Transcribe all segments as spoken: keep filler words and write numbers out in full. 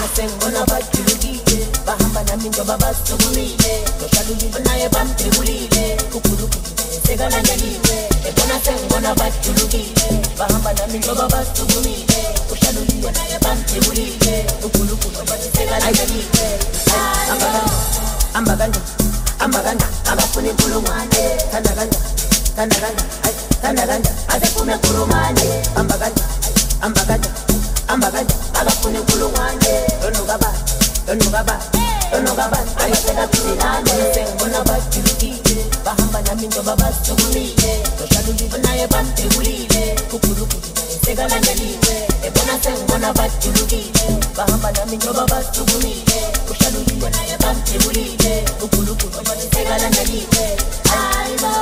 sengibona bajulukile bahamba nami njengoba basukumile ngoshalulile naye bamthebulile ukhulukhulu sekalandeliwe ebona sengibona bajulukile bahamba nami njengoba basukumile ngoshalulile naye bamthebulile ukhulukhulu sekalandeliwe amba kanje amba kanje abafuna inkulungwane thanda kanje thanda kanje thanda kanje asephume inkulungwane amba kanje amba kanje amba kanje abafuna inkulungwane onokaba onokaba onokaba ayiseka kusilane sengibona bajulukile bahamba nami njengoba basukumile ngoshalulile naye bamthebulile ukhulukhulu sekalandeliwe ebona sengibona bajulukile bahamba nami njengoba basukumile ngoshalulile naye bamthebulile ukhulukhulu sekalandeliwe ayilo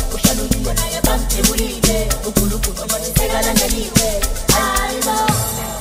I